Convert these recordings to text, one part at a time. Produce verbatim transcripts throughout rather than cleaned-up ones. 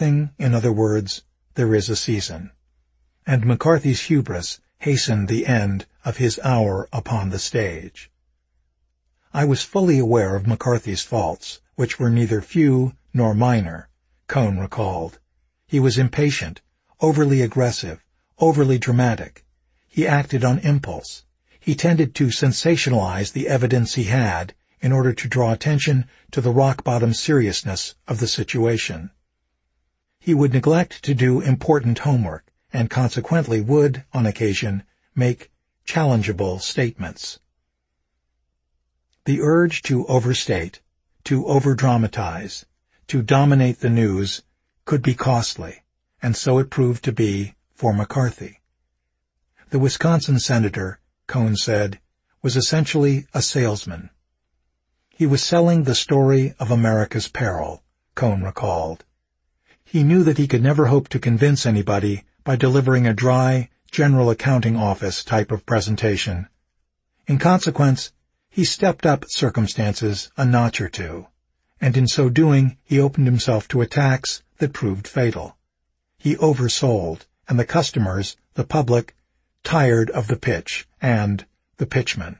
everything, in other words, there is a season. And McCarthy's hubris hastened the end of his hour upon the stage. I was fully aware of McCarthy's faults, which were neither few nor minor, Cohn recalled. He was impatient, overly aggressive, overly dramatic. He acted on impulse. He tended to sensationalize the evidence he had in order to draw attention to the rock-bottom seriousness of the situation. He would neglect to do important homework, and consequently would, on occasion, make challengeable statements. The urge to overstate, to overdramatize, to dominate the news could be costly, and so it proved to be for McCarthy. The Wisconsin senator, Cohn said, was essentially a salesman. He was selling the story of America's peril, Cohn recalled. He knew that he could never hope to convince anybody by delivering a dry, General Accounting Office type of presentation. In consequence, he stepped up circumstances a notch or two, and in so doing he opened himself to attacks that proved fatal. He oversold, and the customers, the public, tired of the pitch and the pitchman.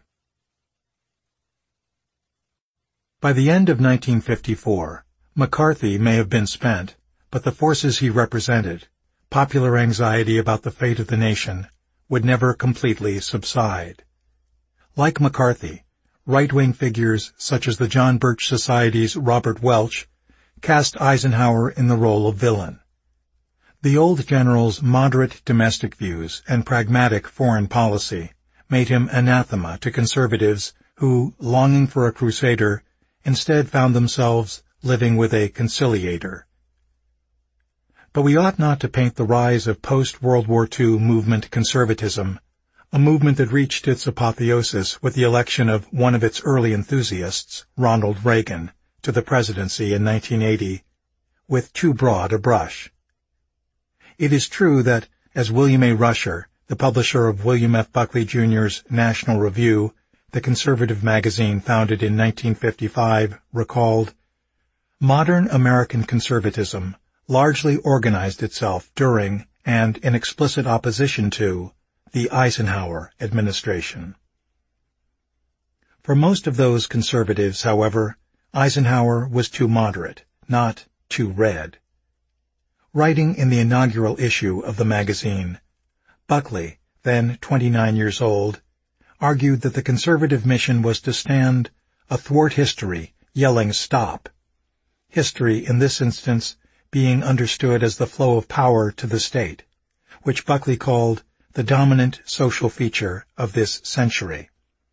By the end of nineteen fifty-four, McCarthy may have been spent, but the forces he represented, popular anxiety about the fate of the nation, would never completely subside. Like McCarthy, right-wing figures such as the John Birch Society's Robert Welch cast Eisenhower in the role of villain. The old general's moderate domestic views and pragmatic foreign policy made him anathema to conservatives who, longing for a crusader, instead found themselves living with a conciliator. But we ought not to paint the rise of post-World War Two movement conservatism, a movement that reached its apotheosis with the election of one of its early enthusiasts, Ronald Reagan, to the presidency in nineteen eighty, with too broad a brush. It is true that, as William A. Rusher, the publisher of William F. Buckley Junior's National Review, the conservative magazine founded in nineteen fifty-five, recalled, modern American conservatism largely organized itself during and in explicit opposition to the Eisenhower administration. For most of those conservatives, however, Eisenhower was too moderate, not too red. Writing in the inaugural issue of the magazine, Buckley, then twenty-nine years old, argued that the conservative mission was to stand athwart history, yelling stop. History, in this instance, being understood as the flow of power to the state, which Buckley called the dominant social feature of this century.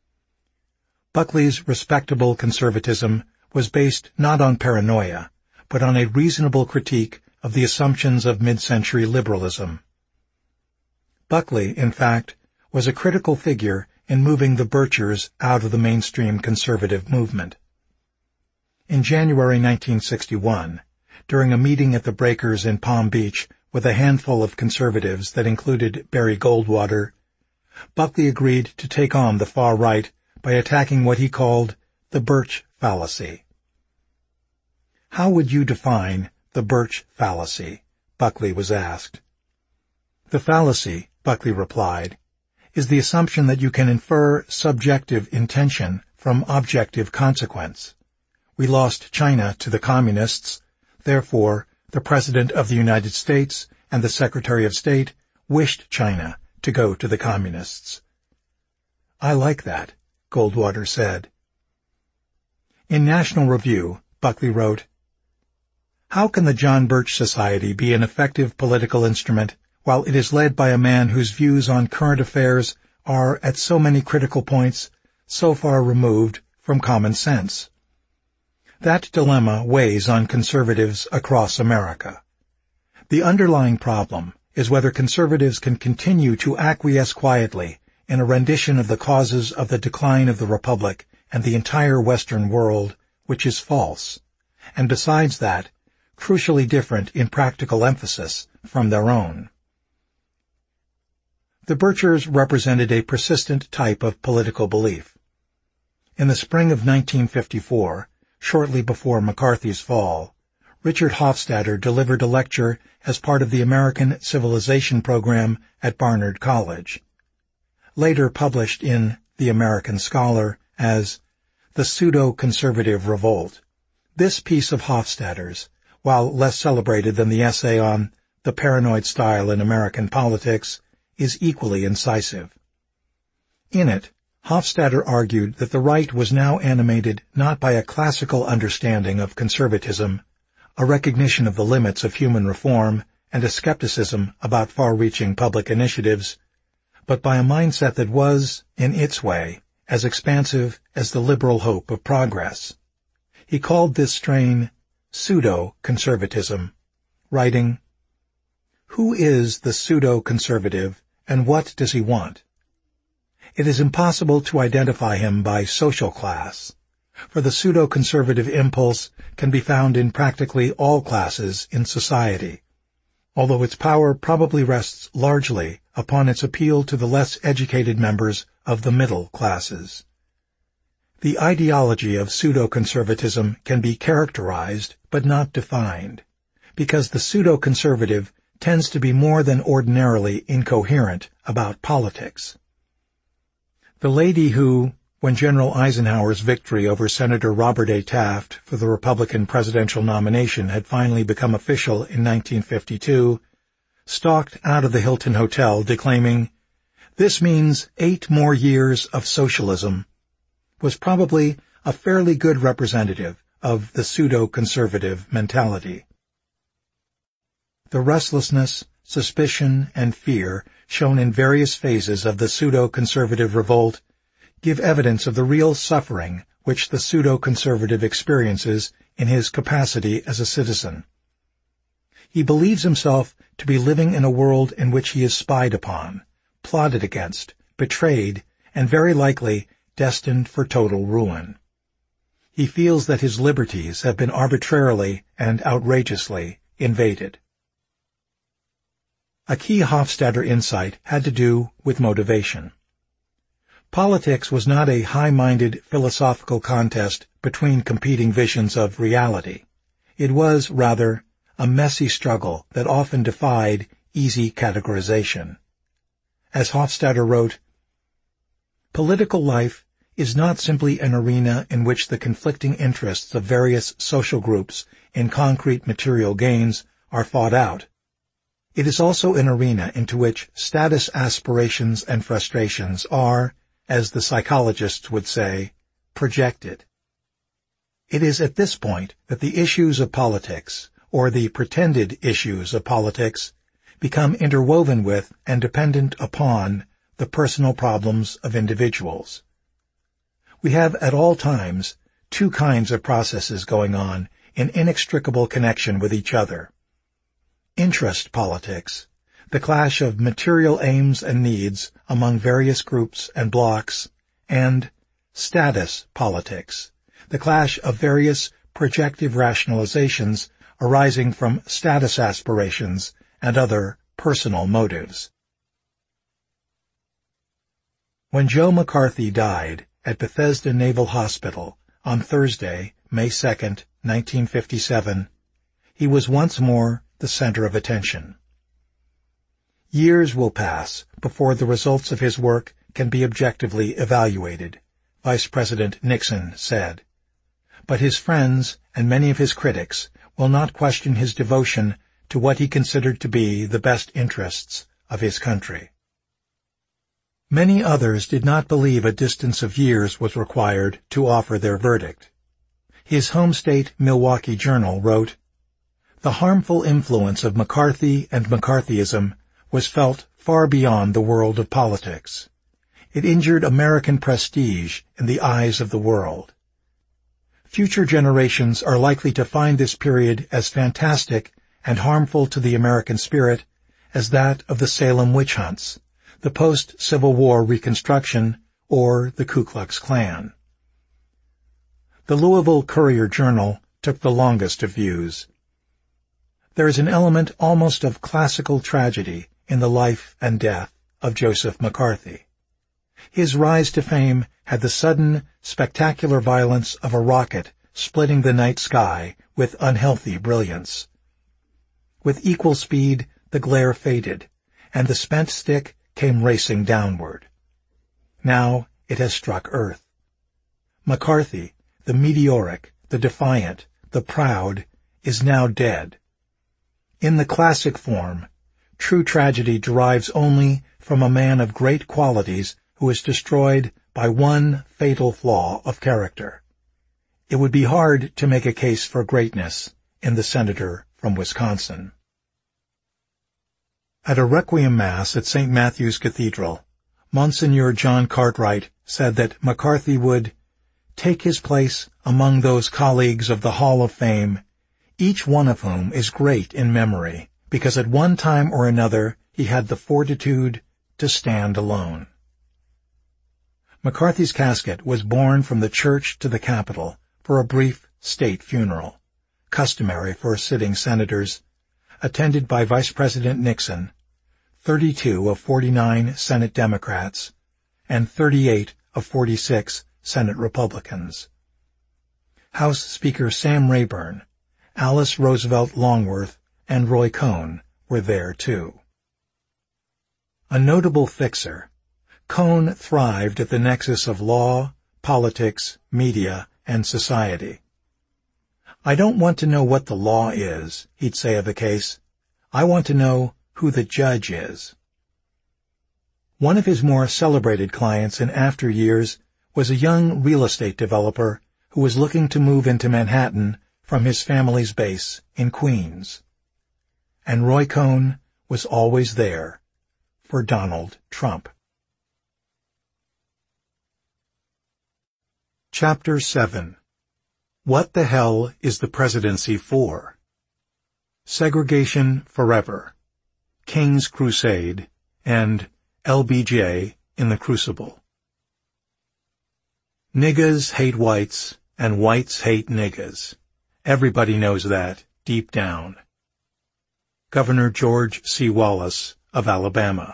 Buckley's respectable conservatism was based not on paranoia, but on a reasonable critique of the assumptions of mid-century liberalism. Buckley, in fact, was a critical figure in moving the Birchers out of the mainstream conservative movement. In January nineteen sixty-one, during a meeting at the Breakers in Palm Beach with a handful of conservatives that included Barry Goldwater, Buckley agreed to take on the far right by attacking what he called the Birch fallacy. How would you define the Birch fallacy? Buckley was asked. The fallacy, Buckley replied, is the assumption that you can infer subjective intention from objective consequence. We lost China to the communists, therefore the President of the United States and the Secretary of State wished China to go to the communists. I like that, Goldwater said. In National Review, Buckley wrote, how can the John Birch Society be an effective political instrument while it is led by a man whose views on current affairs are, at so many critical points, so far removed from common sense? That dilemma weighs on conservatives across America. The underlying problem is whether conservatives can continue to acquiesce quietly in a rendition of the causes of the decline of the Republic and the entire Western world, which is false, and besides that, crucially different in practical emphasis from their own. The Birchers represented a persistent type of political belief. In the spring of nineteen fifty-four, shortly before McCarthy's fall, Richard Hofstadter delivered a lecture as part of the American Civilization program at Barnard College. Later published in The American Scholar as The Pseudo-Conservative Revolt, this piece of Hofstadter's, while less celebrated than the essay on The Paranoid Style in American Politics, is equally incisive. In it, Hofstadter argued that the right was now animated not by a classical understanding of conservatism, a recognition of the limits of human reform, and a skepticism about far-reaching public initiatives, but by a mindset that was, in its way, as expansive as the liberal hope of progress. He called this strain pseudo-conservatism, writing, "Who is the pseudo-conservative, and what does he want? It is impossible to identify him by social class, for the pseudo-conservative impulse can be found in practically all classes in society, although its power probably rests largely upon its appeal to the less educated members of the middle classes. The ideology of pseudo-conservatism can be characterized but not defined, because the pseudo-conservative tends to be more than ordinarily incoherent about politics. The lady who, when General Eisenhower's victory over Senator Robert A. Taft for the Republican presidential nomination had finally become official in nineteen fifty-two, stalked out of the Hilton Hotel declaiming, "This means eight more years of socialism," was probably a fairly good representative of the pseudo-conservative mentality. The restlessness, suspicion, and fear shown in various phases of the pseudo-conservative revolt give evidence of the real suffering which the pseudo-conservative experiences in his capacity as a citizen. He believes himself to be living in a world in which he is spied upon, plotted against, betrayed, and very likely destined for total ruin. He feels that his liberties have been arbitrarily and outrageously invaded. A key Hofstadter insight had to do with motivation. Politics was not a high-minded philosophical contest between competing visions of reality. It was, rather, a messy struggle that often defied easy categorization. As Hofstadter wrote, "Political life is not simply an arena in which the conflicting interests of various social groups in concrete material gains are fought out. It is also an arena into which status aspirations and frustrations are, as the psychologists would say, projected. It is at this point that the issues of politics, or the pretended issues of politics, become interwoven with and dependent upon the personal problems of individuals. We have at all times two kinds of processes going on in inextricable connection with each other. Interest politics, the clash of material aims and needs among various groups and blocks, and status politics, the clash of various projective rationalizations arising from status aspirations and other personal motives. When Joe McCarthy died at Bethesda Naval Hospital on Thursday, May second, nineteen fifty-seven, he was once more the center of attention. Years will pass before the results of his work can be objectively evaluated, Vice President Nixon said. But his friends and many of his critics will not question his devotion to what he considered to be the best interests of his country. Many others did not believe a distance of years was required to offer their verdict. His home state Milwaukee Journal wrote, "The harmful influence of McCarthy and McCarthyism was felt far beyond the world of politics. It injured American prestige in the eyes of the world. Future generations are likely to find this period as fantastic and harmful to the American spirit as that of the Salem witch hunts, the post-Civil War Reconstruction, or the Ku Klux Klan." The Louisville Courier-Journal took the longest of views. There is an element almost of classical tragedy in the life and death of Joseph McCarthy. His rise to fame had the sudden, spectacular violence of a rocket splitting the night sky with unhealthy brilliance. With equal speed, the glare faded, and the spent stick came racing downward. Now it has struck Earth. McCarthy, the meteoric, the defiant, the proud, is now dead. In the classic form, true tragedy derives only from a man of great qualities who is destroyed by one fatal flaw of character. It would be hard to make a case for greatness in the senator from Wisconsin. At a Requiem Mass at Saint Matthew's Cathedral, Monsignor John Cartwright said that McCarthy would take his place among those colleagues of the Hall of Fame, each one of whom is great in memory, because at one time or another he had the fortitude to stand alone. McCarthy's casket was borne from the church to the Capitol for a brief state funeral, customary for sitting senators, attended by Vice President Nixon, thirty-two of forty-nine Senate Democrats, and thirty-eight of forty-six Senate Republicans. House Speaker Sam Rayburn, Alice Roosevelt Longworth, and Roy Cohn were there, too. A notable fixer, Cohn thrived at the nexus of law, politics, media, and society. "I don't want to know what the law is," he'd say of a case. "I want to know who the judge is." One of his more celebrated clients in after years was a young real estate developer who was looking to move into Manhattan from his family's base in Queens. And Roy Cohn was always there for Donald Trump. Chapter seven. What the Hell is the Presidency For? Segregation Forever, King's Crusade, and L B J in the Crucible. Niggas hate whites, and whites hate niggas. Everybody knows that, deep down. Governor George C. Wallace of Alabama.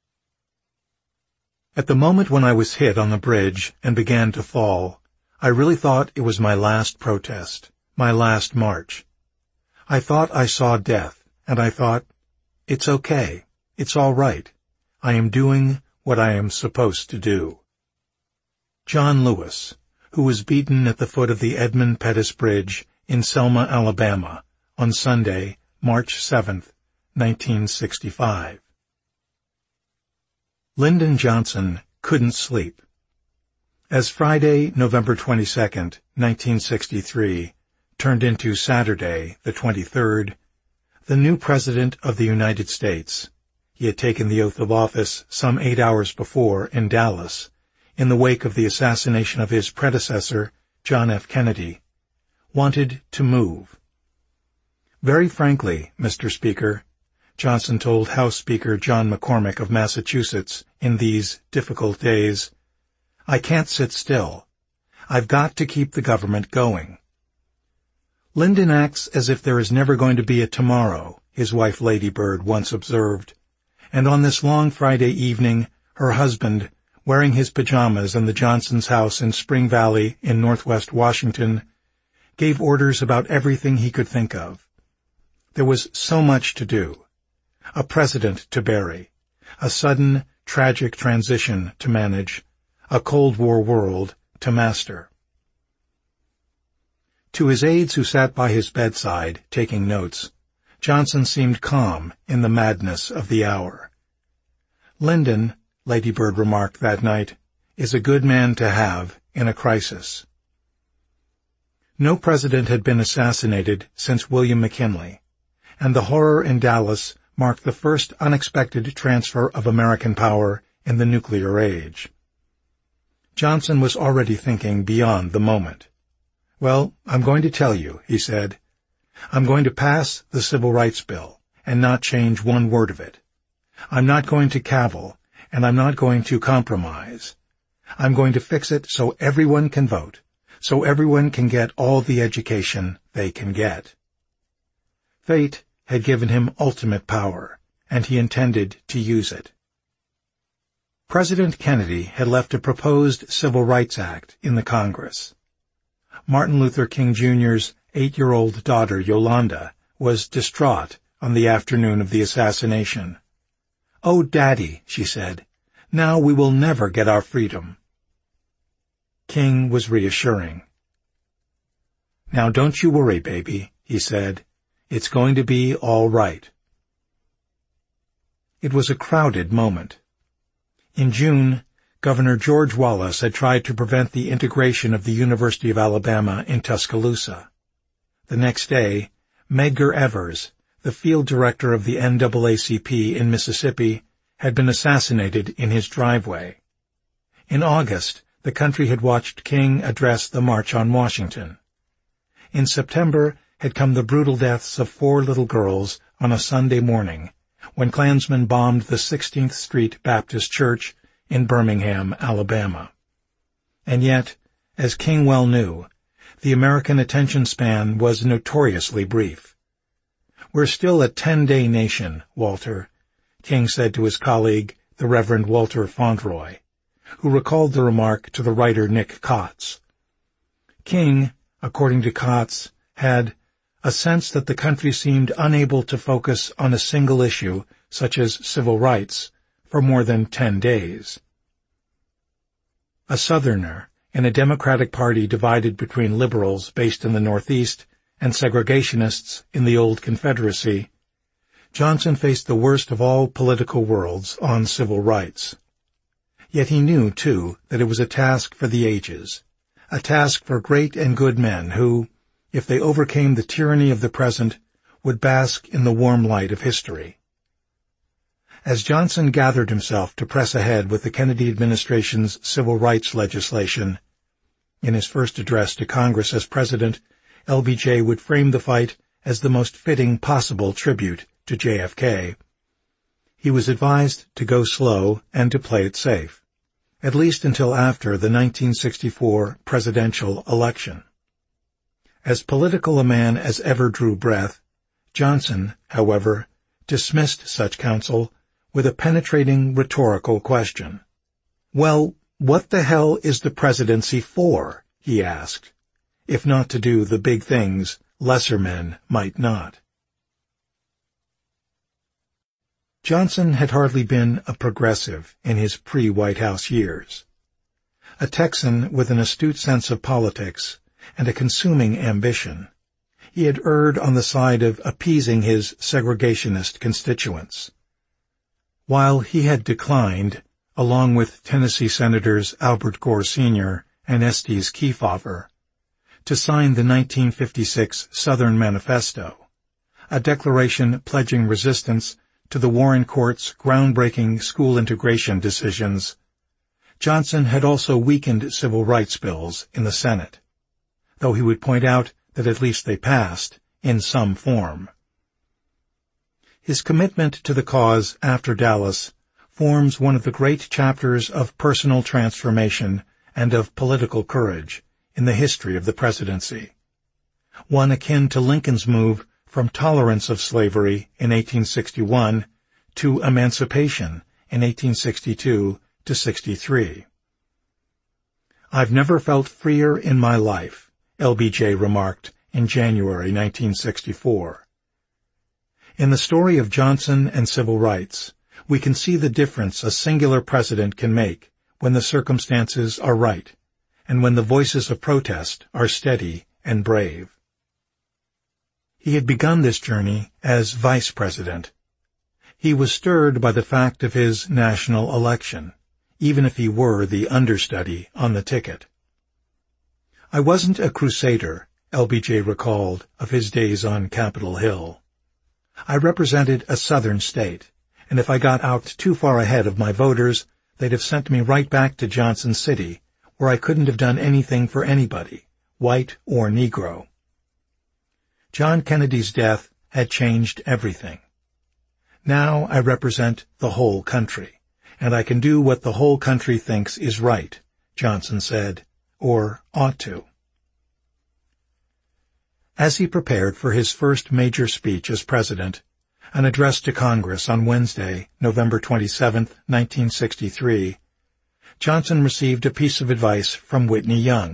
At the moment when I was hit on the bridge and began to fall, I really thought it was my last protest, my last march. I thought I saw death, and I thought, it's okay, it's all right. I am doing what I am supposed to do. John Lewis, who was beaten at the foot of the Edmund Pettus Bridge in Selma, Alabama, on Sunday, March seventh, nineteen sixty-five. Lyndon Johnson couldn't sleep. As Friday, November twenty-second, nineteen sixty-three, turned into Saturday, the twenty-third, the new President of the United States, he had taken the oath of office some eight hours before in Dallas, in the wake of the assassination of his predecessor, John F. Kennedy, wanted to move. "Very frankly, Mister Speaker," Johnson told House Speaker John McCormack of Massachusetts in these difficult days, "I can't sit still. I've got to keep the government going." "Lyndon acts as if there is never going to be a tomorrow," his wife Lady Bird once observed, and on this long Friday evening, her husband, wearing his pajamas in the Johnsons' house in Spring Valley in northwest Washington, gave orders about everything he could think of. There was so much to do. A president to bury, a sudden, tragic transition to manage, a Cold War world to master. To his aides who sat by his bedside, taking notes, Johnson seemed calm in the madness of the hour. "Lyndon," Lady Bird remarked that night, "is a good man to have in a crisis." No president had been assassinated since William McKinley, and the horror in Dallas marked the first unexpected transfer of American power in the nuclear age. Johnson was already thinking beyond the moment. "Well, I'm going to tell you," he said. "I'm going to pass the Civil Rights Bill and not change one word of it. I'm not going to cavil, and I'm not going to compromise. I'm going to fix it so everyone can vote, so everyone can get all the education they can get." Fate had given him ultimate power, and he intended to use it. President Kennedy had left a proposed Civil Rights Act in the Congress. Martin Luther King Junior's eight-year-old daughter, Yolanda, was distraught on the afternoon of the assassination. "Oh, Daddy," she said, "now we will never get our freedom." King was reassuring. "Now don't you worry, baby," he said. "It's going to be all right." It was a crowded moment. In June, Governor George Wallace had tried to prevent the integration of the University of Alabama in Tuscaloosa. The next day, Medgar Evers, the field director of the N double A C P in Mississippi, had been assassinated in his driveway. In August, the country had watched King address the March on Washington. In September had come the brutal deaths of four little girls on a Sunday morning, when Klansmen bombed the sixteenth Street Baptist Church in Birmingham, Alabama. And yet, as King well knew, the American attention span was notoriously brief. "We're still a ten-day nation, Walter," King said to his colleague, the Reverend Walter Fauntleroy, who recalled the remark to the writer Nick Cotts. King, according to Cotts, had a sense that the country seemed unable to focus on a single issue, such as civil rights, for more than ten days. A Southerner in a Democratic Party divided between liberals based in the Northeast and segregationists in the old Confederacy, Johnson faced the worst of all political worlds on civil rights. Yet he knew, too, that it was a task for the ages, a task for great and good men who, if they overcame the tyranny of the present, would bask in the warm light of history. As Johnson gathered himself to press ahead with the Kennedy administration's civil rights legislation, in his first address to Congress as president, L B J would frame the fight as the most fitting possible tribute to J F K. He was advised to go slow and to play it safe, at least until after the nineteen sixty-four presidential election. As political a man as ever drew breath, Johnson, however, dismissed such counsel with a penetrating rhetorical question. "Well, what the hell is the presidency for?" he asked, "if not to do the big things lesser men might not." Johnson had hardly been a progressive in his pre-White House years. A Texan with an astute sense of politics and a consuming ambition, he had erred on the side of appeasing his segregationist constituents. While he had declined, along with Tennessee Senators Albert Gore Senior and Estes Kefauver, to sign the nineteen fifty-six Southern Manifesto, a declaration pledging resistance to the Warren Court's groundbreaking school integration decisions, Johnson had also weakened civil rights bills in the Senate, though he would point out that at least they passed in some form. His commitment to the cause after Dallas forms one of the great chapters of personal transformation and of political courage in the history of the presidency, one akin to Lincoln's move from tolerance of slavery in eighteen sixty-one to emancipation in eighteen sixty-two to sixty-three. "I've never felt freer in my life," L B J remarked in January nineteen sixty-four. In the story of Johnson and civil rights, we can see the difference a singular president can make when the circumstances are right, and when the voices of protest are steady and brave. He had begun this journey as vice president. He was stirred by the fact of his national election, even if he were the understudy on the ticket. "I wasn't a crusader," L B J recalled of his days on Capitol Hill. "I represented a southern state, and if I got out too far ahead of my voters, they'd have sent me right back to Johnson City, where I couldn't have done anything for anybody, white or Negro." John Kennedy's death had changed everything. "Now I represent the whole country, and I can do what the whole country thinks is right," Johnson said, or ought to. As he prepared for his first major speech as president, an address to Congress on Wednesday, November twenty-seventh, nineteen sixty-three, Johnson received a piece of advice from Whitney Young,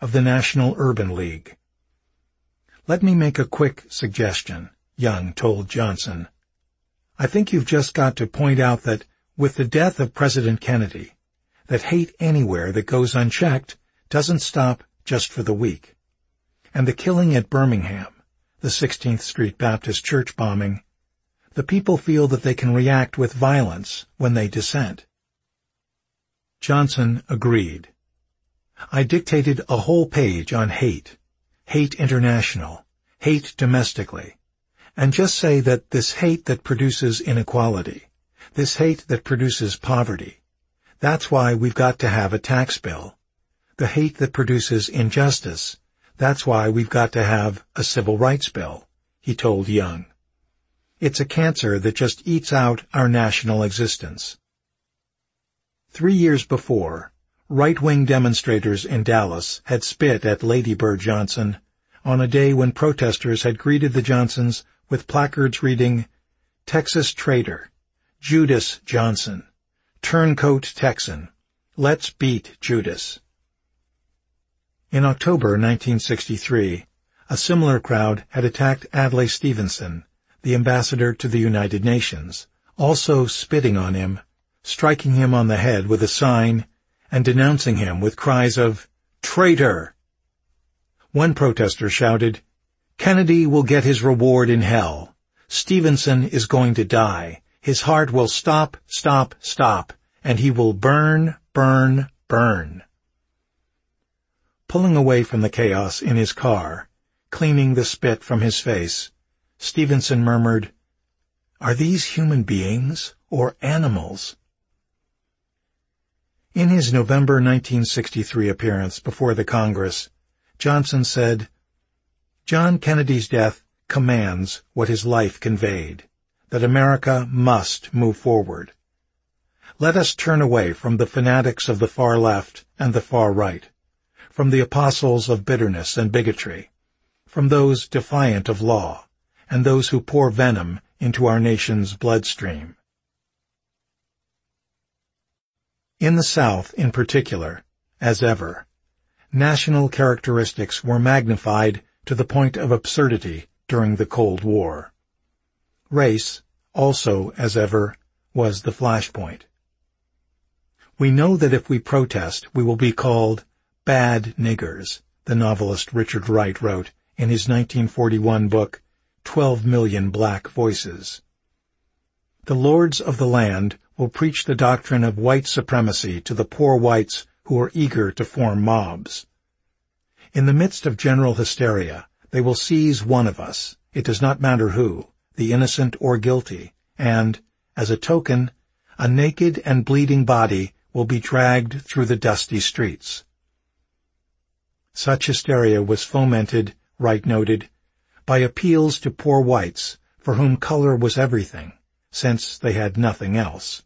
of the National Urban League. "Let me make a quick suggestion," Young told Johnson. "I think you've just got to point out that, with the death of President Kennedy, that hate anywhere that goes unchecked doesn't stop just for the weak. And the killing at Birmingham, the sixteenth Street Baptist Church bombing, the people feel that they can react with violence when they dissent." Johnson agreed. "I dictated a whole page on hate, hate international, hate domestically, and just say that this hate that produces inequality, this hate that produces poverty, that's why we've got to have a tax bill. The hate that produces injustice, that's why we've got to have a civil rights bill," he told Young. "It's a cancer that just eats out our national existence." Three years before, right-wing demonstrators in Dallas had spit at Lady Bird Johnson on a day when protesters had greeted the Johnsons with placards reading, "Texas Traitor," "Judas Johnson," "Turncoat Texan," "Let's beat Judas." In October nineteen sixty-three, a similar crowd had attacked Adlai Stevenson, the ambassador to the United Nations, also spitting on him, striking him on the head with a sign, and denouncing him with cries of, "Traitor!" One protester shouted, "Kennedy will get his reward in hell. Stevenson is going to die. His heart will stop, stop, stop, and he will burn, burn, burn." Pulling away from the chaos in his car, cleaning the spit from his face, Stevenson murmured, "Are these human beings or animals?" In his November nineteen sixty-three appearance before the Congress, Johnson said, "John Kennedy's death commands what his life conveyed, that America must move forward. Let us turn away from the fanatics of the far left and the far right, from the apostles of bitterness and bigotry, from those defiant of law, and those who pour venom into our nation's bloodstream." In the South, in particular, as ever, national characteristics were magnified to the point of absurdity during the Cold War. Race, also as ever, was the flashpoint. "We know that if we protest, we will be called bad niggers," the novelist Richard Wright wrote in his nineteen forty-one book, Twelve Million Black Voices. "The lords of the land will preach the doctrine of white supremacy to the poor whites who are eager to form mobs. In the midst of general hysteria, they will seize one of us, it does not matter who, the innocent or guilty, and, as a token, a naked and bleeding body will be dragged through the dusty streets." Such hysteria was fomented, Wright noted, by appeals to poor whites for whom color was everything, since they had nothing else.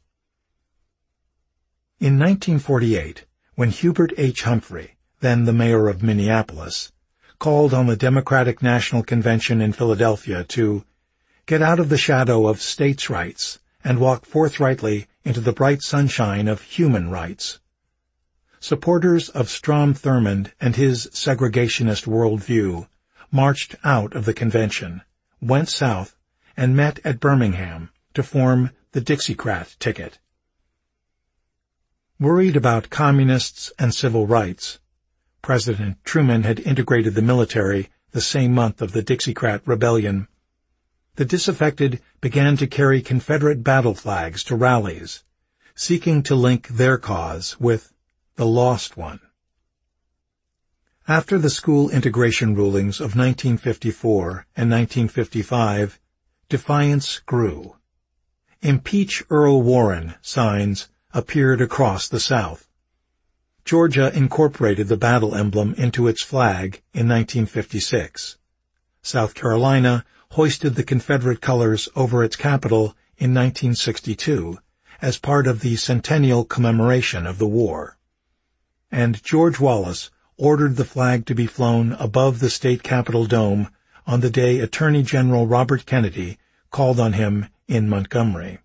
In nineteen forty-eight, when Hubert H. Humphrey, then the mayor of Minneapolis, called on the Democratic National Convention in Philadelphia to get out of the shadow of states' rights and walk forthrightly into the bright sunshine of human rights, supporters of Strom Thurmond and his segregationist worldview marched out of the convention, went south, and met at Birmingham to form the Dixiecrat ticket. Worried about communists and civil rights, President Truman had integrated the military the same month of the Dixiecrat rebellion. The disaffected began to carry Confederate battle flags to rallies, seeking to link their cause with the lost one. After the school integration rulings of nineteen fifty-four and nineteen fifty-five, defiance grew. "Impeach Earl Warren" signs appeared across the South. Georgia incorporated the battle emblem into its flag in nineteen fifty-six. South Carolina hoisted the Confederate colors over its capital in nineteen sixty-two as part of the centennial commemoration of the war. And George Wallace ordered the flag to be flown above the state capitol dome on the day Attorney General Robert Kennedy called on him in Montgomery.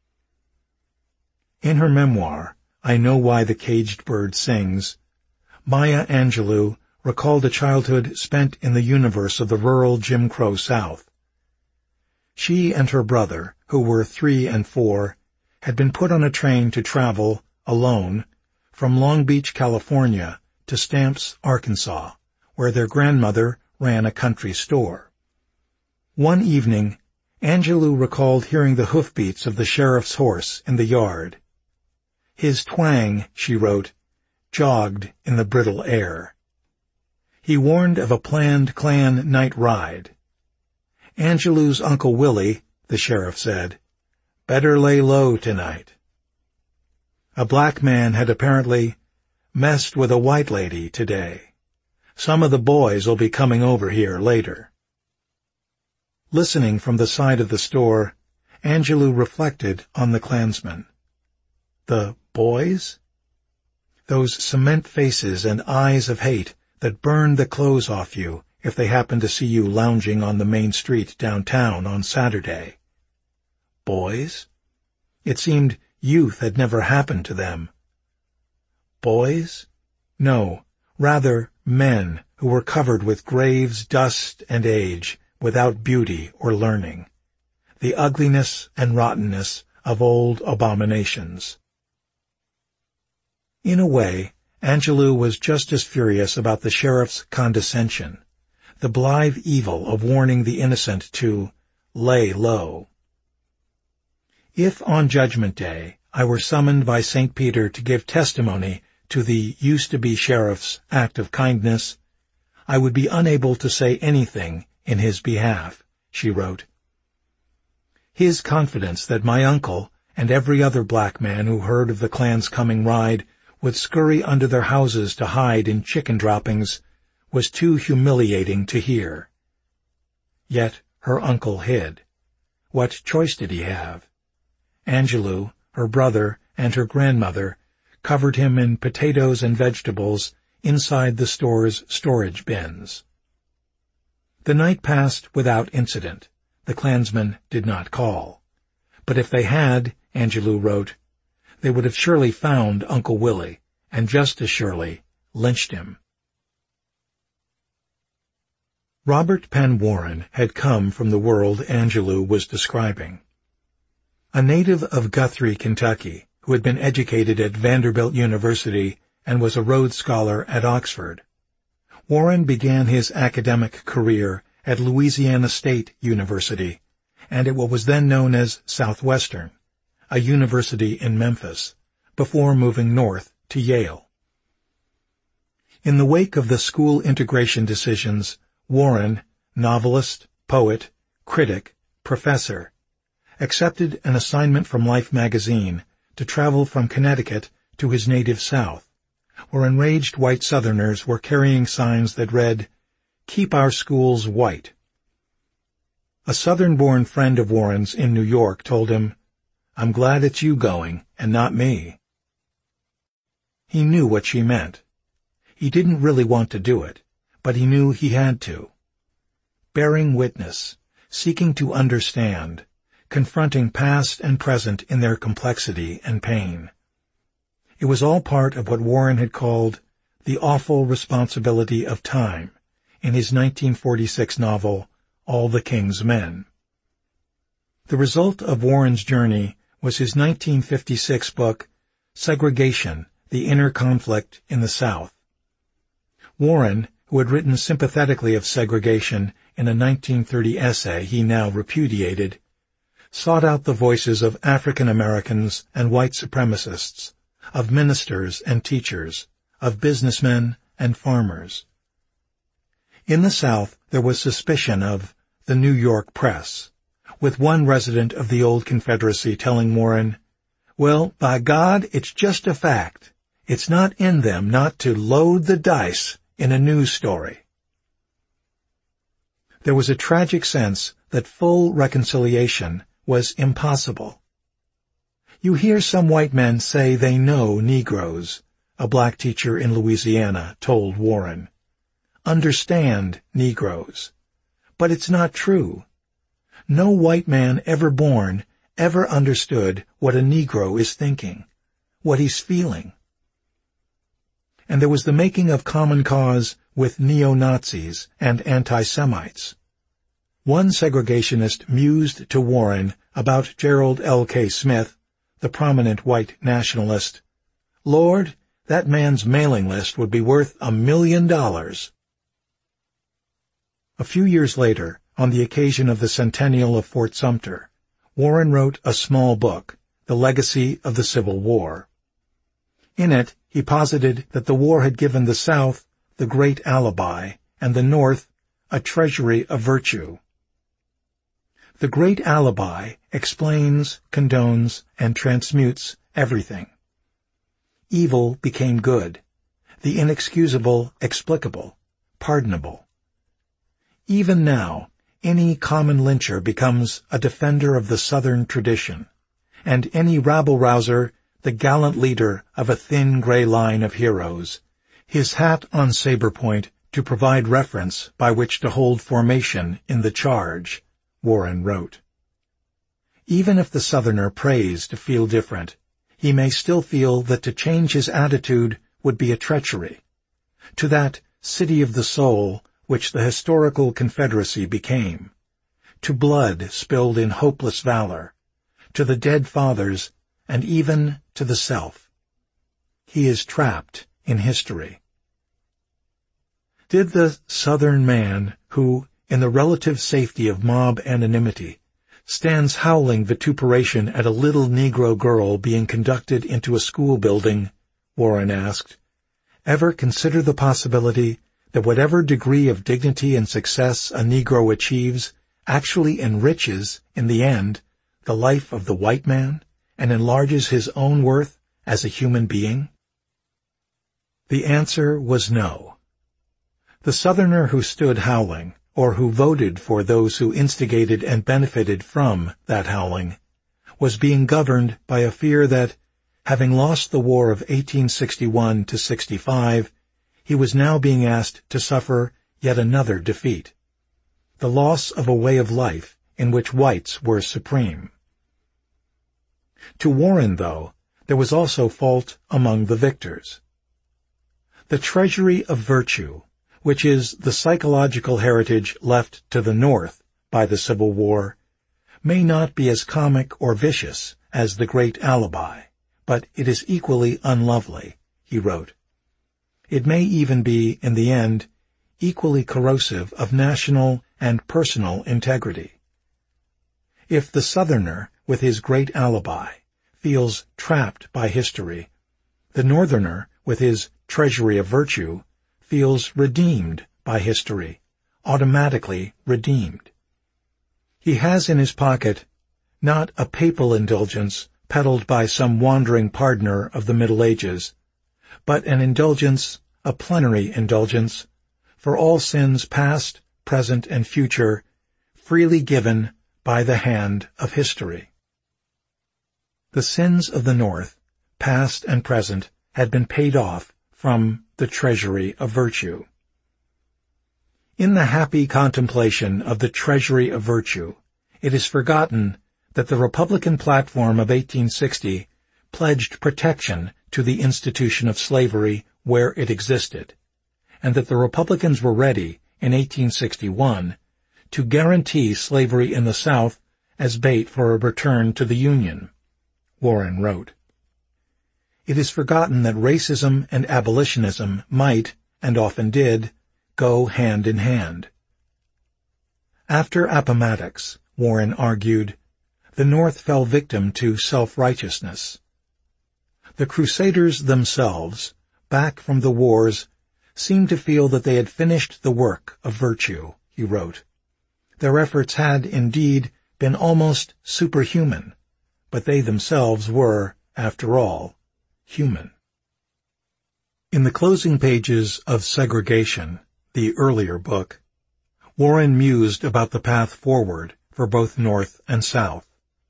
In her memoir, I Know Why the Caged Bird Sings, Maya Angelou recalled a childhood spent in the universe of the rural Jim Crow South. She and her brother, who were three and four, had been put on a train to travel, alone, from Long Beach, California, to Stamps, Arkansas, where their grandmother ran a country store. One evening, Angelou recalled hearing the hoofbeats of the sheriff's horse in the yard. His twang, she wrote, jogged in the brittle air. He warned of a planned Klan night ride. Angelou's Uncle Willie, the sheriff said, better lay low tonight. A black man had apparently messed with a white lady today. Some of the boys'll be coming over here later. Listening from the side of the store, Angelou reflected on the Klansmen. The boys? Those cement faces and eyes of hate that burned the clothes off you if they happened to see you lounging on the main street downtown on Saturday. Boys? It seemed youth had never happened to them. Boys? No, rather men who were covered with graves, dust, and age, without beauty or learning. The ugliness and rottenness of old abominations. In a way, Angelou was just as furious about the sheriff's condescension, the blithe evil of warning the innocent to lay low. If on Judgment Day I were summoned by Saint Peter to give testimony to the used-to-be sheriff's act of kindness, I would be unable to say anything in his behalf, she wrote. His confidence that my uncle and every other black man who heard of the Klan's coming ride would scurry under their houses to hide in chicken droppings was too humiliating to hear. Yet her uncle hid. What choice did he have? Angelou, her brother, and her grandmother covered him in potatoes and vegetables inside the store's storage bins. The night passed without incident. The Klansmen did not call. But if they had, Angelou wrote, they would have surely found Uncle Willie, and just as surely lynched him. Robert Penn Warren had come from the world Angelou was describing. A native of Guthrie, Kentucky, who had been educated at Vanderbilt University and was a Rhodes Scholar at Oxford, Warren began his academic career at Louisiana State University and at what was then known as Southwestern, a university in Memphis, before moving north to Yale. In the wake of the school integration decisions, Warren, novelist, poet, critic, professor, accepted an assignment from Life magazine to travel from Connecticut to his native South, where enraged white Southerners were carrying signs that read, "Keep our schools white." A Southern-born friend of Warren's in New York told him, "I'm glad it's you going, and not me." He knew what she meant. He didn't really want to do it, but he knew he had to. Bearing witness, seeking to understand, confronting past and present in their complexity and pain. It was all part of what Warren had called the awful responsibility of time in his nineteen forty-six novel, All the King's Men. The result of Warren's journey was his nineteen fifty-six book, Segregation, the Inner Conflict in the South. Warren, who had written sympathetically of segregation in a nineteen thirty essay he now repudiated, sought out the voices of African Americans and white supremacists, of ministers and teachers, of businessmen and farmers. In the South there was suspicion of the New York press, with one resident of the old Confederacy telling Warren, "Well, by God, it's just a fact. It's not in them not to load the dice in a news story." There was a tragic sense that full reconciliation was impossible. You hear some white men say they know Negroes, a black teacher in Louisiana told Warren. Understand Negroes. But it's not true. No white man ever born ever understood what a Negro is thinking, what he's feeling. And there was the making of common cause with neo-Nazis and anti-Semites. One segregationist mused to Warren about Gerald L. K. Smith, the prominent white nationalist, "Lord, that man's mailing list would be worth a million dollars." A few years later, on the occasion of the centennial of Fort Sumter, Warren wrote a small book, The Legacy of the Civil War. In it, he posited that the war had given the South the great alibi and the North a treasury of virtue. The great alibi explains, condones, and transmutes everything. Evil became good, the inexcusable explicable, pardonable. Even now, any common lyncher becomes a defender of the Southern tradition, and any rabble-rouser the gallant leader of a thin gray line of heroes, his hat on saber point to provide reference by which to hold formation in the charge, Warren wrote. Even if the Southerner prays to feel different, he may still feel that to change his attitude would be a treachery. To that city of the soul which the historical Confederacy became, to blood spilled in hopeless valor, to the dead fathers, and even to the self. He is trapped in history. Did the Southern man who, in the relative safety of mob anonymity, stands howling vituperation at a little Negro girl being conducted into a school building, Warren asked, ever consider the possibility that whatever degree of dignity and success a Negro achieves actually enriches, in the end, the life of the white man and enlarges his own worth as a human being? The answer was no. The Southerner who stood howling, or who voted for those who instigated and benefited from that howling, was being governed by a fear that, having lost the war of eighteen sixty-one to sixty-five, he was now being asked to suffer yet another defeat, the loss of a way of life in which whites were supreme. To Warren, though, there was also fault among the victors. The treasury of virtue, which is the psychological heritage left to the North by the Civil War, may not be as comic or vicious as the great alibi, but it is equally unlovely, he wrote. It may even be, in the end, equally corrosive of national and personal integrity. If the Southerner, with his great alibi, feels trapped by history, the Northerner, with his treasury of virtue, feels redeemed by history, automatically redeemed. He has in his pocket not a papal indulgence peddled by some wandering pardoner of the Middle Ages, but an indulgence, a plenary indulgence, for all sins past, present, and future, freely given by the hand of history. The sins of the North, past and present, had been paid off from the treasury of virtue. In the happy contemplation of the treasury of virtue, it is forgotten that the Republican platform of eighteen sixty pledged protection to the institution of slavery where it existed, and that the Republicans were ready, in eighteen sixty-one, to guarantee slavery in the South as bait for a return to the Union, Warren wrote. It is forgotten that racism and abolitionism might, and often did, go hand in hand. After Appomattox, Warren argued, the North fell victim to self-righteousness. The Crusaders themselves, back from the wars, seemed to feel that they had finished the work of virtue, he wrote. Their efforts had, indeed, been almost superhuman, but they themselves were, after all, human. In the closing pages of Segregation, the earlier book, Warren mused about the path forward for both North and South.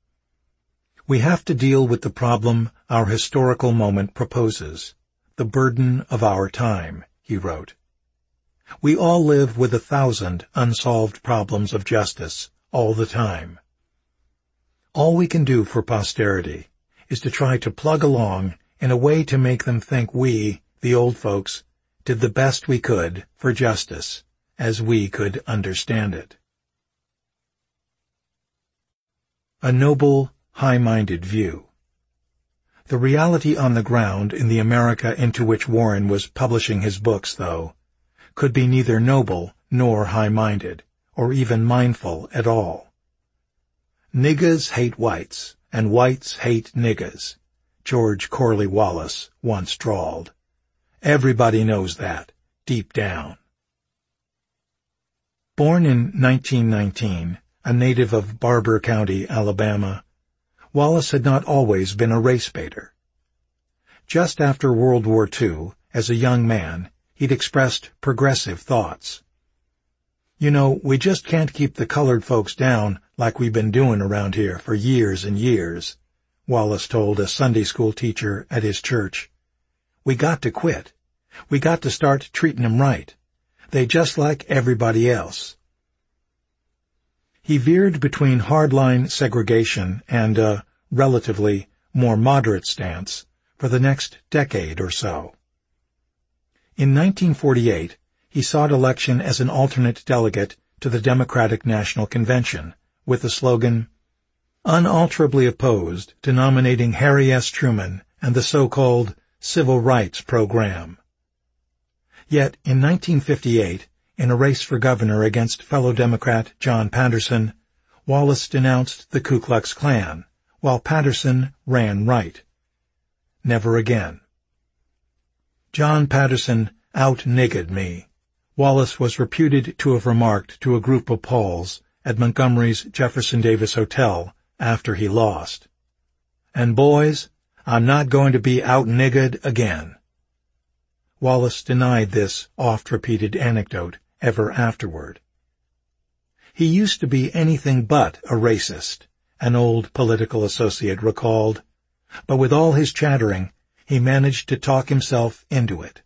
We have to deal with the problem our historical moment proposes, the burden of our time, he wrote. We all live with a thousand unsolved problems of justice all the time. All we can do for posterity is to try to plug along in a way to make them think we, the old folks, did the best we could for justice, as we could understand it. A noble, high-minded view. The reality on the ground in the America into which Warren was publishing his books, though, could be neither noble nor high-minded, or even mindful at all. Niggas hate whites, and whites hate niggas, George Corley Wallace once drawled. Everybody knows that, deep down. Born in nineteen nineteen, a native of Barber County, Alabama, Wallace had not always been a race-baiter. Just after World War Two, as a young man, he'd expressed progressive thoughts. You know, we just can't keep the colored folks down like we've been doing around here for years and years, Wallace told a Sunday school teacher at his church. We got to quit. We got to start treating 'em right. They just like everybody else. He veered between hardline segregation and a relatively more moderate stance for the next decade or so. In nineteen forty-eight, he sought election as an alternate delegate to the Democratic National Convention with the slogan, unalterably opposed to nominating Harry S. Truman and the so-called Civil Rights Program. Yet, in nineteen fifty-eight, in a race for governor against fellow Democrat John Patterson, Wallace denounced the Ku Klux Klan, while Patterson ran right. Never again. John Patterson out-nigged me, Wallace was reputed to have remarked to a group of Pauls at Montgomery's Jefferson Davis Hotel after he lost. And boys, I'm not going to be out-nigged again. Wallace denied this oft-repeated anecdote ever afterward. He used to be anything but a racist, an old political associate recalled, but with all his chattering, he managed to talk himself into it.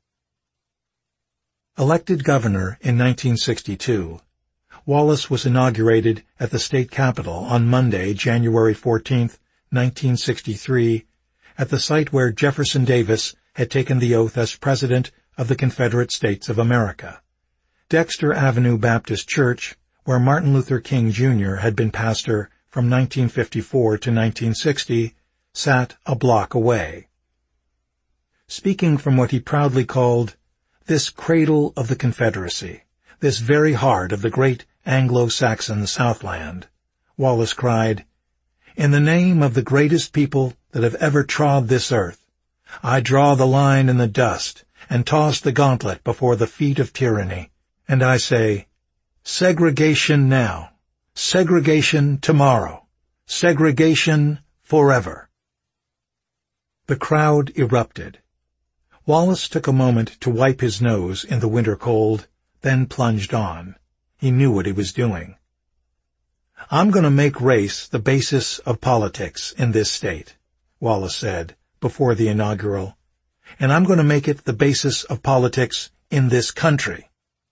Elected governor in nineteen sixty-two, Wallace was inaugurated at the state capitol on Monday, January fourteenth, nineteen sixty-three, at the site where Jefferson Davis had taken the oath as President of the Confederate States of America. Dexter Avenue Baptist Church, where Martin Luther King Junior had been pastor from nineteen fifty-four to nineteen sixty, sat a block away. Speaking from what he proudly called this cradle of the Confederacy, this very heart of the great Anglo-Saxon Southland, Wallace cried, "In the name of the greatest people that have ever trod this earth, I draw the line in the dust and toss the gauntlet before the feet of tyranny, and I say, segregation now, segregation tomorrow, segregation forever." The crowd erupted. Wallace took a moment to wipe his nose in the winter cold, then plunged on. He knew what he was doing. "I'm going to make race the basis of politics in this state," Wallace said before the inaugural, "and I'm going to make it the basis of politics in this country."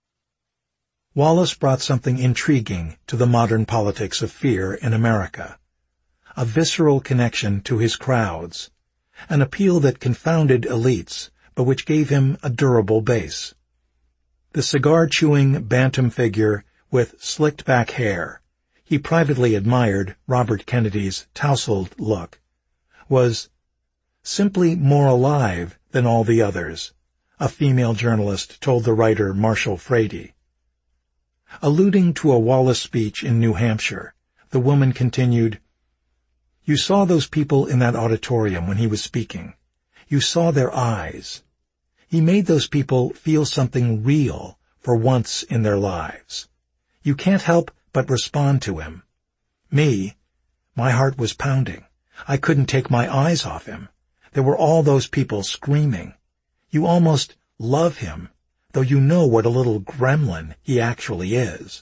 Wallace brought something intriguing to the modern politics of fear in America, a visceral connection to his crowds, an appeal that confounded elites, but which gave him a durable base. The cigar-chewing bantam figure with slicked-back hair, he privately admired Robert Kennedy's tousled look, was simply more alive than all the others, a female journalist told the writer Marshall Frady. Alluding to a Wallace speech in New Hampshire, the woman continued, "You saw those people in that auditorium when he was speaking. You saw their eyes. He made those people feel something real for once in their lives. You can't help but respond to him. Me, my heart was pounding. I couldn't take my eyes off him. There were all those people screaming. You almost love him, though you know what a little gremlin he actually is."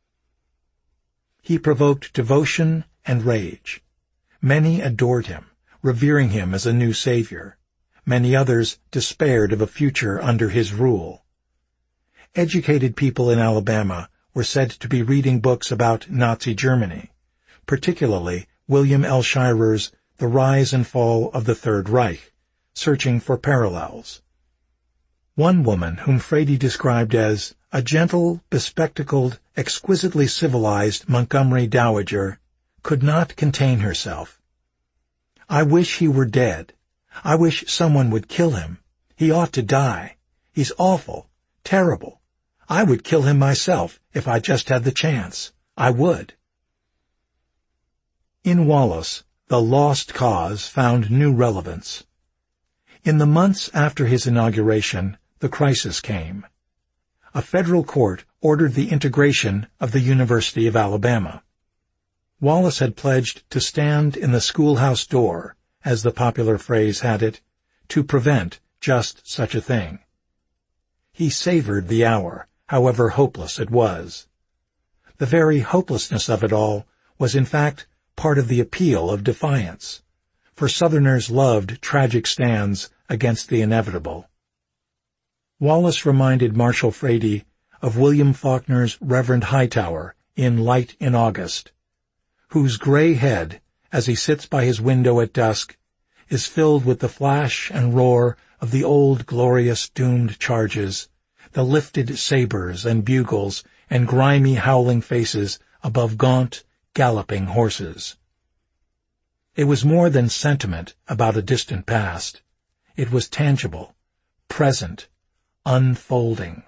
He provoked devotion and rage. Many adored him, revering him as a new savior. Many others despaired of a future under his rule. Educated people in Alabama were said to be reading books about Nazi Germany, particularly William L. Shirer's The Rise and Fall of the Third Reich, searching for parallels. One woman, whom Frady described as a gentle, bespectacled, exquisitely civilized Montgomery dowager, could not contain herself. "I wish he were dead. I wish someone would kill him. He ought to die. He's awful, terrible. I would kill him myself if I just had the chance. I would." In Wallace, the lost cause found new relevance. In the months after his inauguration, the crisis came. A federal court ordered the integration of the University of Alabama. Wallace had pledged to stand in the schoolhouse door, as the popular phrase had it, to prevent just such a thing. He savored the hour, however hopeless it was. The very hopelessness of it all was in fact part of the appeal of defiance, for Southerners loved tragic stands against the inevitable. Wallace reminded Marshall Frady of William Faulkner's Reverend Hightower in Light in August, whose gray head, as he sits by his window at dusk, is filled with the flash and roar of the old glorious doomed charges, the lifted sabers and bugles and grimy howling faces above gaunt, galloping horses. It was more than sentiment about a distant past. It was tangible, present, unfolding.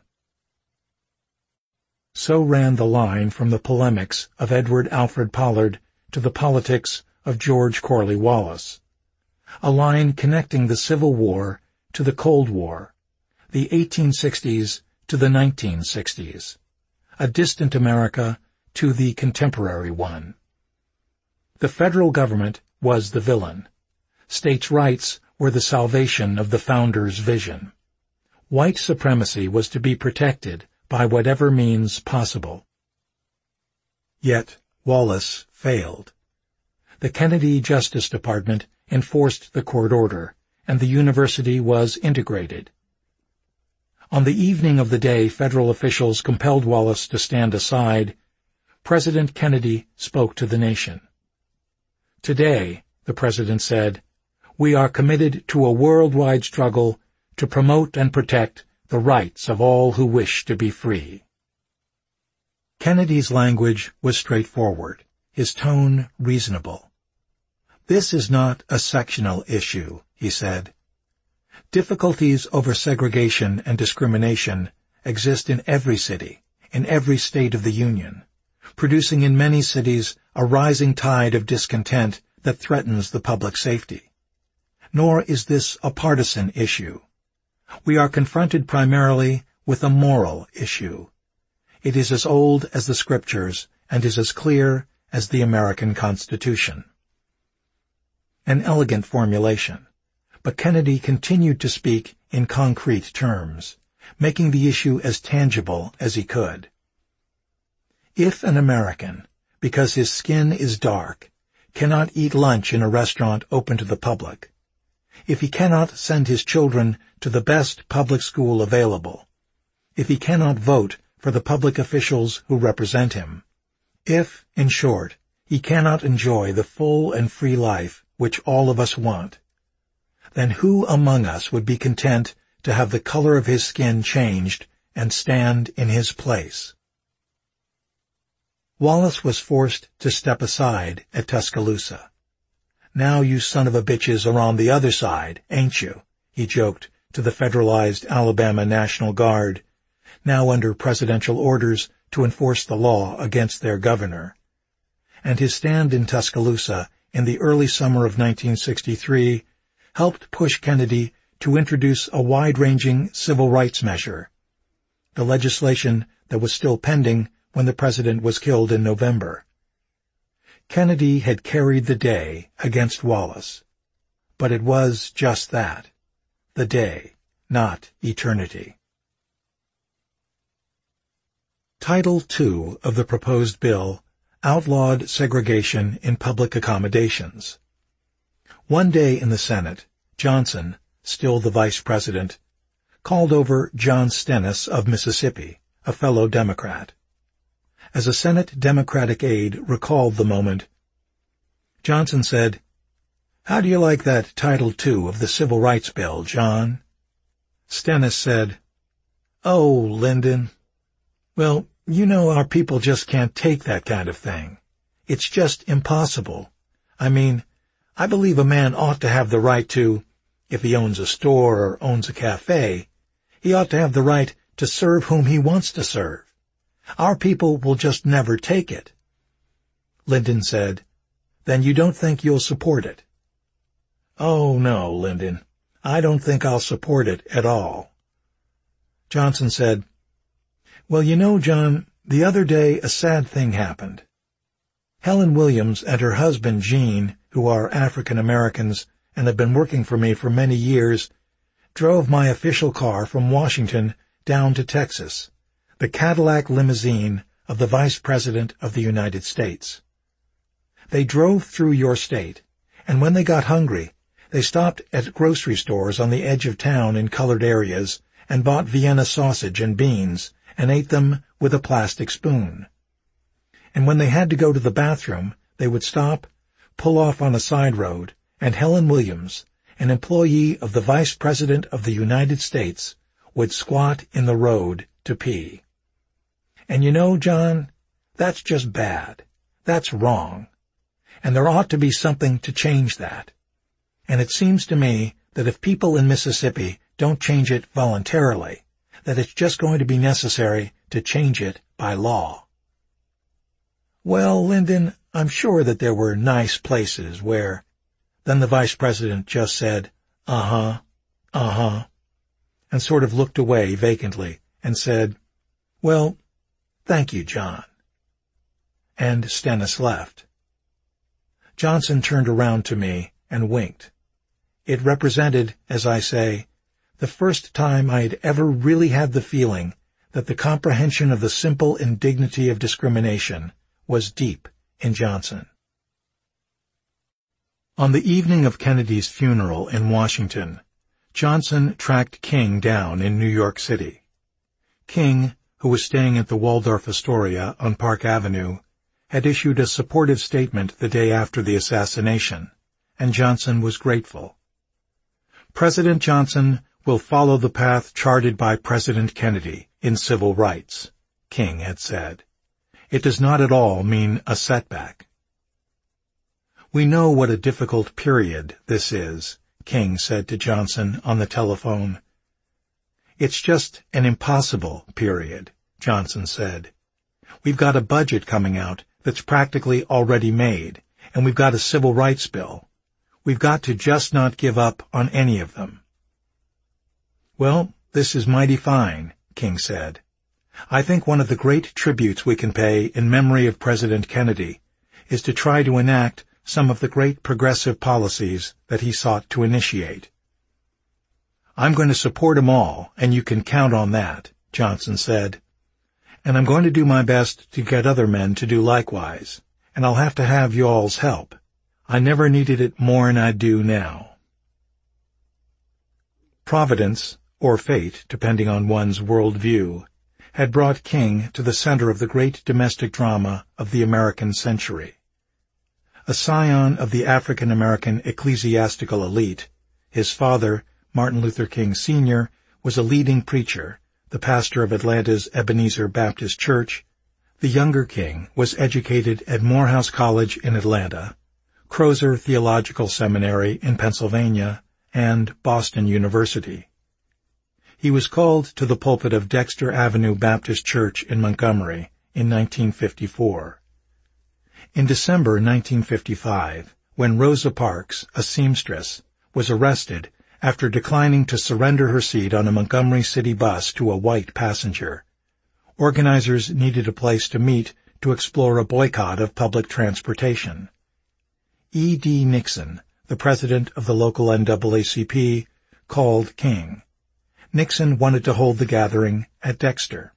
So ran the line from the polemics of Edward Alfred Pollard to the politics of George Corley Wallace, a line connecting the Civil War to the Cold War, the eighteen sixties to the nineteen sixties, a distant America to the contemporary one. The federal government was the villain. States' rights were the salvation of the founders' vision. White supremacy was to be protected by whatever means possible. Yet Wallace failed. The Kennedy Justice Department enforced the court order, and the university was integrated. On the evening of the day federal officials compelled Wallace to stand aside, President Kennedy spoke to the nation. "Today," the president said, "we are committed to a worldwide struggle to promote and protect the rights of all who wish to be free." Kennedy's language was straightforward, his tone reasonable. "This is not a sectional issue," he said. "Difficulties over segregation and discrimination exist in every city, in every state of the Union, producing in many cities a rising tide of discontent that threatens the public safety. Nor is this a partisan issue. We are confronted primarily with a moral issue. It is as old as the Scriptures and is as clear as the American Constitution." An elegant formulation, but Kennedy continued to speak in concrete terms, making the issue as tangible as he could. If an American, because his skin is dark, cannot eat lunch in a restaurant open to the public, if he cannot send his children to the best public school available, if he cannot vote for the public officials who represent him, if, in short, he cannot enjoy the full and free life which all of us want, then who among us would be content to have the color of his skin changed and stand in his place? Wallace was forced to step aside at Tuscaloosa. "Now you son of a bitches are on the other side, ain't you?" he joked to the federalized Alabama National Guard, now under presidential orders to enforce the law against their governor. And his stand in Tuscaloosa in the early summer of nineteen sixty-three helped push Kennedy to introduce a wide-ranging civil rights measure, the legislation that was still pending when the president was killed in November. Kennedy had carried the day against Wallace, but it was just that, the day, not eternity. Title two of the proposed bill outlawed segregation in public accommodations. One day in the Senate, Johnson, still the vice president, called over John Stennis of Mississippi, a fellow Democrat. As a Senate Democratic aide recalled the moment, Johnson said, "How do you like that Title two of the Civil Rights Bill, John?" Stennis said, "Oh, Lyndon. Well, you know our people just can't take that kind of thing. It's just impossible. I mean, I believe a man ought to have the right to, if he owns a store or owns a cafe, he ought to have the right to serve whom he wants to serve. Our people will just never take it." Lyndon said, "Then you don't think you'll support it?" "Oh, no, Lyndon. I don't think I'll support it at all." Johnson said, "Well, you know, John, the other day a sad thing happened. Helen Williams and her husband, Gene, who are African Americans and have been working for me for many years, drove my official car from Washington down to Texas, the Cadillac limousine of the Vice President of the United States. They drove through your state, and when they got hungry, they stopped at grocery stores on the edge of town in colored areas and bought Vienna sausage and beans and ate them with a plastic spoon. And when they had to go to the bathroom, they would stop, pull off on a side road, and Helen Williams, an employee of the Vice President of the United States, would squat in the road to pee. And you know, John, that's just bad. That's wrong. And there ought to be something to change that. And it seems to me that if people in Mississippi don't change it voluntarily, that it's just going to be necessary to change it by law." "Well, Lyndon, I'm sure that there were nice places where—" Then the Vice President just said, "Uh-huh, uh-huh," and sort of looked away vacantly and said, "Well, thank you, John." And Stennis left. Johnson turned around to me and winked. It represented, as I say, the first time I had ever really had the feeling that the comprehension of the simple indignity of discrimination was deep in Johnson. On the evening of Kennedy's funeral in Washington, Johnson tracked King down in New York City. King, who was staying at the Waldorf Astoria on Park Avenue, had issued a supportive statement the day after the assassination, and Johnson was grateful. "President Johnson will follow the path charted by President Kennedy in civil rights," King had said. "It does not at all mean a setback." "We know what a difficult period this is," King said to Johnson on the telephone. "It's just an impossible period," Johnson said. "We've got a budget coming out that's practically already made, and we've got a civil rights bill. We've got to just not give up on any of them." "Well, this is mighty fine," King said. "I think one of the great tributes we can pay in memory of President Kennedy is to try to enact some of the great progressive policies that he sought to initiate." "I'm going to support 'em all, and you can count on that," Johnson said. "And I'm going to do my best to get other men to do likewise, and I'll have to have y'all's help. I never needed it more'n I do now." Providence, or fate, depending on one's world view, had brought King to the center of the great domestic drama of the American century. A scion of the African-American ecclesiastical elite, his father, Martin Luther King Senior, was a leading preacher, the pastor of Atlanta's Ebenezer Baptist Church. The younger King was educated at Morehouse College in Atlanta, Crozer Theological Seminary in Pennsylvania, and Boston University. He was called to the pulpit of Dexter Avenue Baptist Church in Montgomery in nineteen fifty-four. In December nineteen fifty-five, when Rosa Parks, a seamstress, was arrested after declining to surrender her seat on a Montgomery City bus to a white passenger, organizers needed a place to meet to explore a boycott of public transportation. E D Nixon, the president of the local N double A C P, called King. Nixon wanted to hold the gathering at Dexter.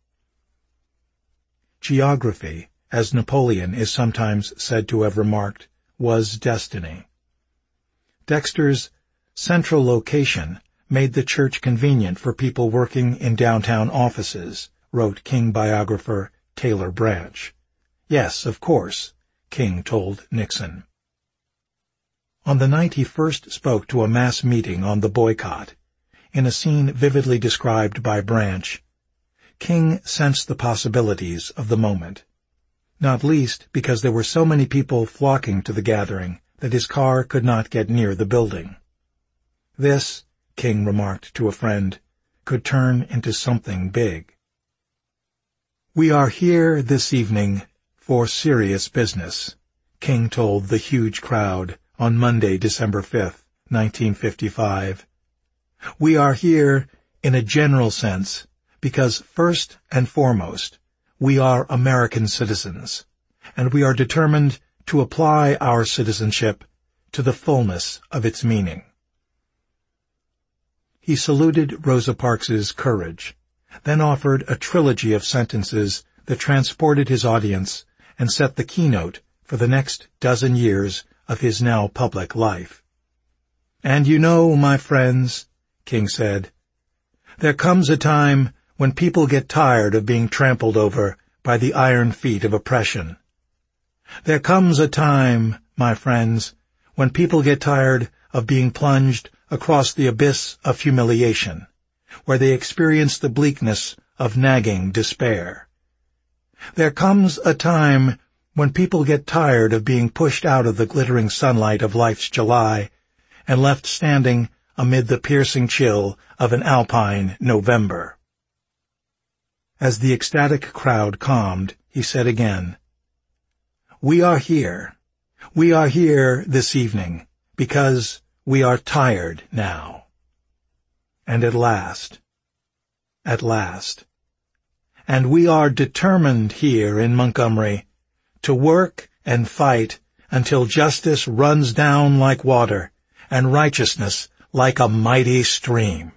Geography, as Napoleon is sometimes said to have remarked, was destiny. Dexter's central location made the church convenient for people working in downtown offices, wrote King biographer Taylor Branch. Yes, of course, King told Nixon. On the night he first spoke to a mass meeting on the boycott, in a scene vividly described by Branch, King sensed the possibilities of the moment, not least because there were so many people flocking to the gathering that his car could not get near the building. This, King remarked to a friend, could turn into something big. "We are here this evening for serious business," King told the huge crowd on Monday, December fifth, nineteen fifty-five. "We are here, in a general sense, because first and foremost, we are American citizens, and we are determined to apply our citizenship to the fullness of its meaning." He saluted Rosa Parks's courage, then offered a trilogy of sentences that transported his audience and set the keynote for the next dozen years of his now public life. "And you know, my friends," King said, "there comes a time when people get tired of being trampled over by the iron feet of oppression. There comes a time, my friends, when people get tired of being plunged across the abyss of humiliation, where they experience the bleakness of nagging despair. There comes a time when people get tired of being pushed out of the glittering sunlight of life's July and left standing amid the piercing chill of an alpine November." As the ecstatic crowd calmed, he said again, "We are here. We are here this evening because we are tired now." And at last, at last, and we are determined here in Montgomery to work and fight until justice runs down like water and righteousness like a mighty stream.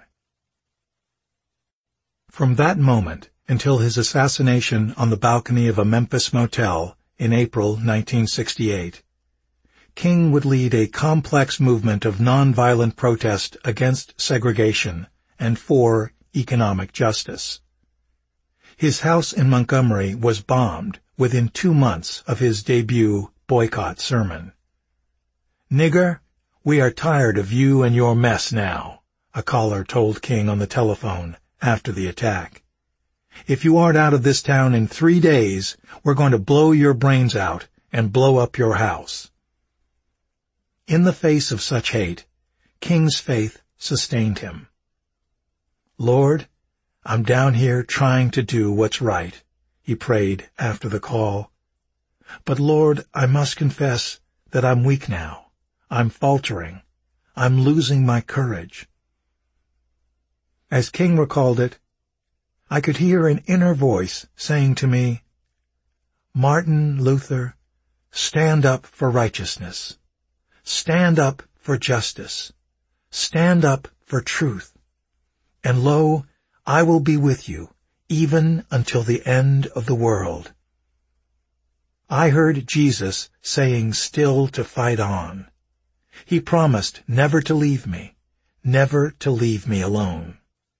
From that moment until his assassination on the balcony of a Memphis motel in April nineteen sixty-eight, King would lead a complex movement of nonviolent protest against segregation and for economic justice. His house in Montgomery was bombed within two months of his debut boycott sermon. "Nigger, we are tired of you and your mess now," a caller told King on the telephone after the attack. "If you aren't out of this town in three days, we're going to blow your brains out and blow up your house." In the face of such hate, King's faith sustained him. "Lord, I'm down here trying to do what's right," he prayed after the call. "But Lord, I must confess that I'm weak now. I'm faltering. I'm losing my courage." As King recalled it, I could hear an inner voice saying to me, "Martin Luther, stand up for righteousness. Stand up for justice. Stand up for truth. And lo, I will be with you, even until the end of the world." I heard Jesus saying still to fight on. He promised never to leave me, never to leave me alone.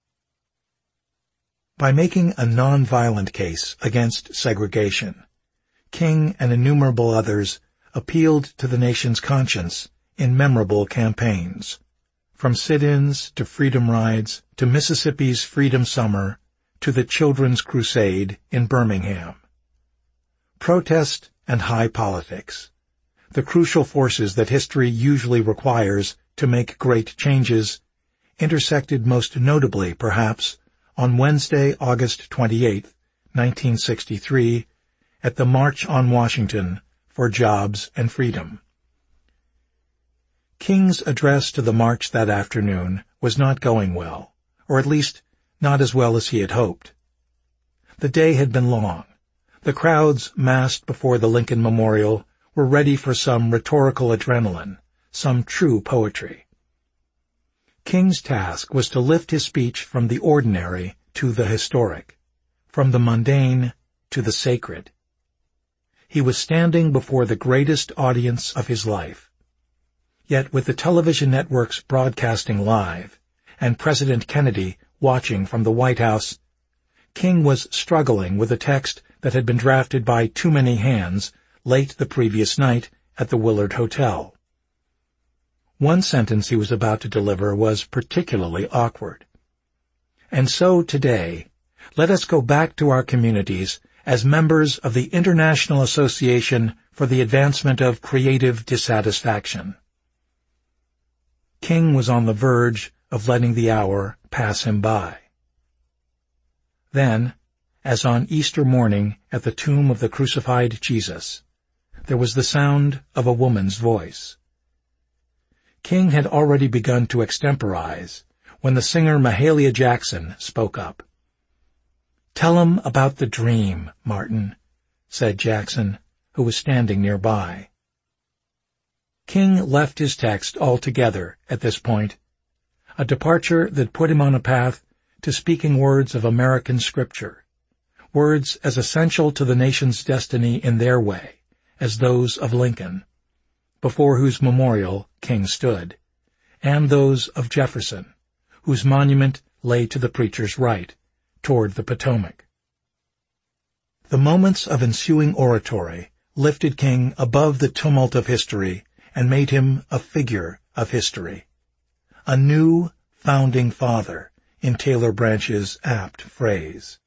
By making a nonviolent case against segregation, King and innumerable others appealed to the nation's conscience in memorable campaigns, from sit-ins to freedom rides to Mississippi's Freedom Summer to the Children's Crusade in Birmingham. Protest and high politics, the crucial forces that history usually requires to make great changes, intersected most notably, perhaps, on Wednesday, August twenty-eighth, nineteen sixty-three, at the March on Washington for Jobs and Freedom. King's address to the march that afternoon was not going well, or at least not as well as he had hoped. The day had been long. The crowds massed before the Lincoln Memorial were ready for some rhetorical adrenaline, some true poetry. King's task was to lift his speech from the ordinary to the historic, from the mundane to the sacred. He was standing before the greatest audience of his life. Yet with the television networks broadcasting live, and President Kennedy watching from the White House, King was struggling with a text that had been drafted by too many hands late the previous night at the Willard Hotel. One sentence he was about to deliver was particularly awkward. And so today, let us go back to our communities as members of the International Association for the Advancement of Creative Dissatisfaction. King was on the verge of letting the hour pass him by. Then, as on Easter morning at the tomb of the crucified Jesus, there was the sound of a woman's voice. King had already begun to extemporize when the singer Mahalia Jackson spoke up. "Tell 'em about the dream, Martin," said Jackson, who was standing nearby. King left his text altogether at this point, a departure that put him on a path to speaking words of American scripture, words as essential to the nation's destiny in their way as those of Lincoln, before whose memorial King stood, and those of Jefferson, whose monument lay to the preacher's right, toward the Potomac. The moments of ensuing oratory lifted King above the tumult of history and made him a figure of history, a new founding father, in Taylor Branch's apt phrase.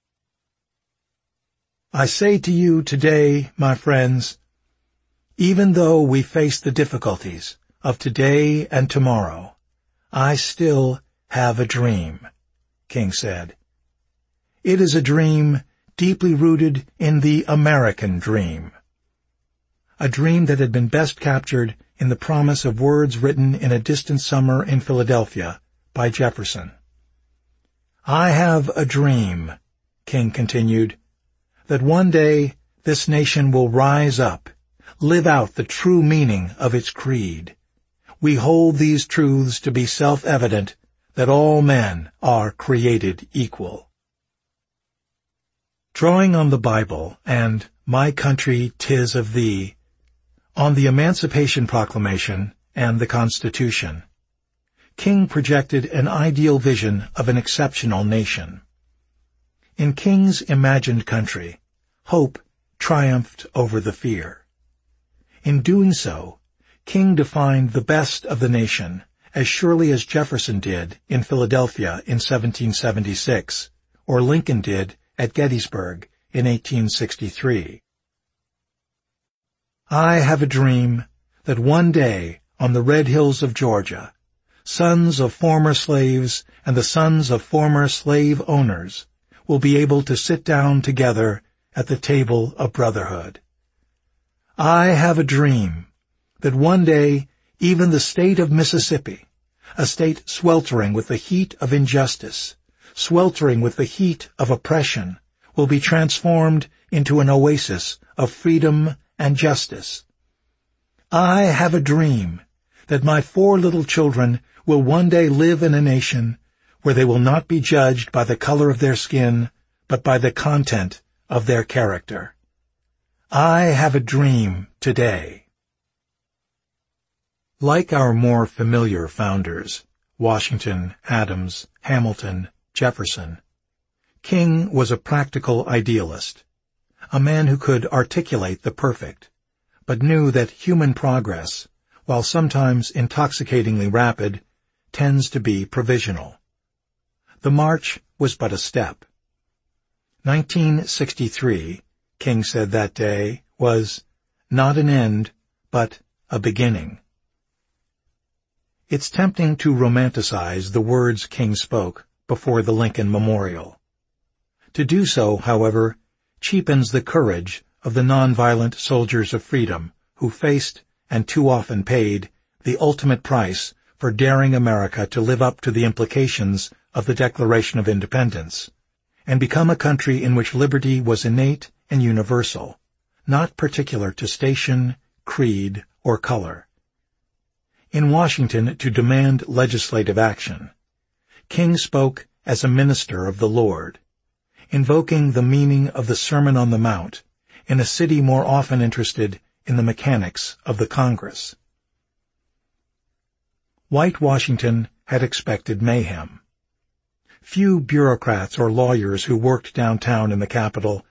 I say to you today, my friends, even though we face the difficulties of today and tomorrow, I still have a dream, King said. It is a dream deeply rooted in the American dream, a dream that had been best captured in the promise of words written in a distant summer in Philadelphia by Jefferson. I have a dream, King continued, that one day this nation will rise up, live out the true meaning of its creed. We hold these truths to be self-evident, that all men are created equal. Drawing on the Bible and My Country 'Tis of Thee, on the Emancipation Proclamation and the Constitution, King projected an ideal vision of an exceptional nation. In King's imagined country, hope triumphed over the fear. In doing so, King defined the best of the nation as surely as Jefferson did in Philadelphia in seventeen seventy-six, or Lincoln did at Gettysburg in eighteen sixty-three. I have a dream that one day on the red hills of Georgia, sons of former slaves and the sons of former slave owners will be able to sit down together at the table of brotherhood. I have a dream that one day even the state of Mississippi, a state sweltering with the heat of injustice, sweltering with the heat of oppression, will be transformed into an oasis of freedom and justice. I have a dream that my four little children will one day live in a nation where they will not be judged by the color of their skin, but by the content of their character. I have a dream today. Like our more familiar founders, Washington, Adams, Hamilton, Jefferson, King was a practical idealist, a man who could articulate the perfect, but knew that human progress, while sometimes intoxicatingly rapid, tends to be provisional. The march was but a step. nineteen sixty-three, King said that day, was not an end, but a beginning. It's tempting to romanticize the words King spoke before the Lincoln Memorial. To do so, however, cheapens the courage of the nonviolent soldiers of freedom who faced, and too often paid, the ultimate price for daring America to live up to the implications of the Declaration of Independence, and become a country in which liberty was innate and universal, not particular to station, creed, or color. In Washington to demand legislative action, King spoke as a minister of the Lord, invoking the meaning of the Sermon on the Mount in a city more often interested in the mechanics of the Congress. White Washington had expected mayhem. Few bureaucrats or lawyers who worked downtown in the capital